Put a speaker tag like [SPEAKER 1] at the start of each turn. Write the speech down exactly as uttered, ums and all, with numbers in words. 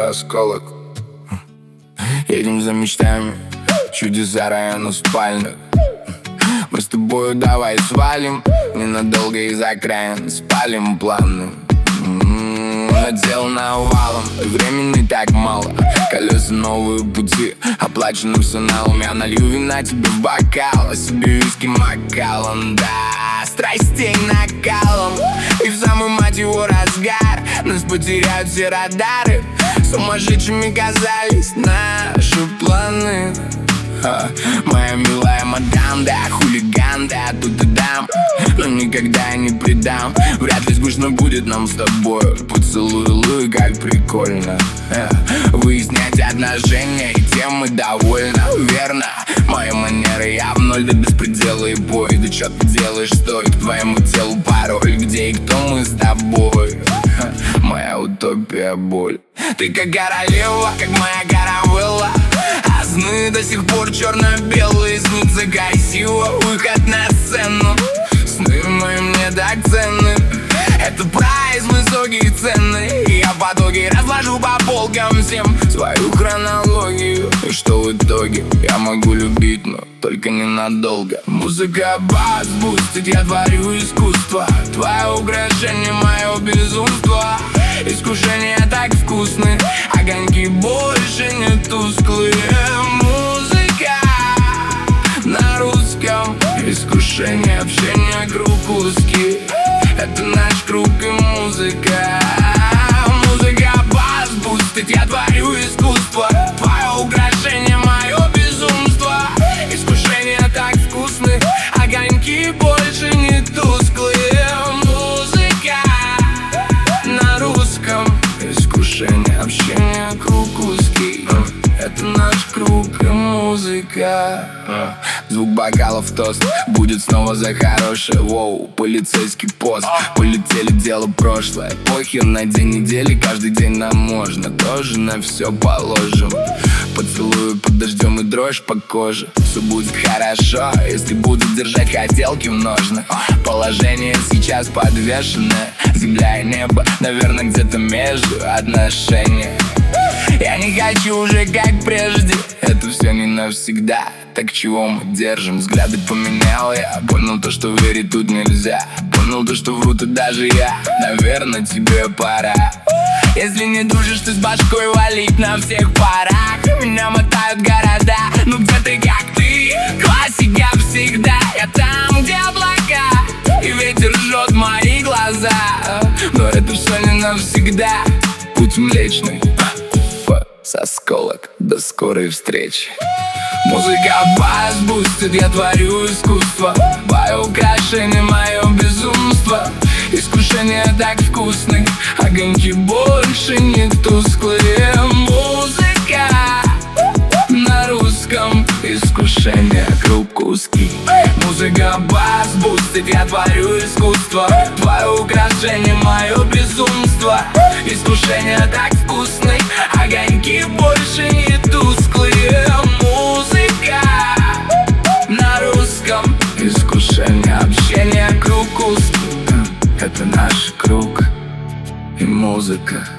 [SPEAKER 1] осколок. Едем за мечтами, чудеса района спальных. Мы с тобою давай свалим ненадолго из окраин, спалим планы. Надел навалом, времени так мало. Колеса новые пути, оплачены все налом. Я налью вина тебе в бокал, а себе виски Макаллан. Да, страстей накалом, и в самый, мать его, разгар нас потеряют все радары. Сумасшедшими казались наши планы. А, моя милая мадам, да, хулиган, да, тут и дам. Но никогда я не предам. Вряд ли скучно будет нам с тобой. Поцелуй, луй, как прикольно. а, Выяснять отношения, и тем мы довольны. Верно, мои манеры я в ноль до беспредела и бой. Да чё ты делаешь, стой, к твоему телу пароль. Где и кто мы с тобой? а, Моя утопия, боль. Ты как королева, как моя каравелла. А сны до сих пор черно-белые, снится красиво. Выход на сцену, сны мои мне так ценны. Это прайс высокие цены, и я в потоке разложу по полкам всем свою хронологию. И что в итоге? Я могу любить, но только ненадолго. Музыка бас бустит, я творю искусство. Твое украшение, мое безумство. Искушения так вкусны, огоньки больше не тусклые. Музыка на русском, искушение, общение, круг узкий. Это наш круг и музыка. Музыка бас бустит, я творю искусство. Твое украшение, мое безумство. Искушения так вкусны, огоньки больше не тусклые. Музыка на русском, искушение, общение, круг узкий. Это наш круг и музыка. Звук бокалов, тост, будет снова за хорошее. Воу, полицейский пост, полетели, дело прошлое. Похер на день недели, каждый день нам можно. Тоже на все положим. Поцелую под дождем и дрожь по коже. Все будет хорошо, если будут держать хотелки в ножнах. Положение сейчас подвешенное. Земля и небо, наверное, где-то между отношения. Я не хочу уже как прежде, это все не навсегда. Так чего мы держим? Взгляды поменял я. Понял то, что верить тут нельзя. Понял то, что врут и даже я. Наверное, тебе пора. Если не дружишь ты с башкой, валить на всех парах. Меня мотают города, ну где ты, как ты? Классика всегда. Я там, где облака, и ветер жжет мои глаза. Но это все не навсегда. Путь млечный, с осколок, до скорой встречи. Музыка бас бустит, я творю искусство. Твое украшение, мое безумство. Искушения так вкусны, огоньки больше не тусклые. Музыка на русском, искушение, круг узкий. Музыка бас бустит, я творю искусство. Твое украшение, мое безумство. Искушения так вкусны, огоньки больше не тусклые. Музыка на русском, искушение, общение, круг узкий. Это наш круг и музыка.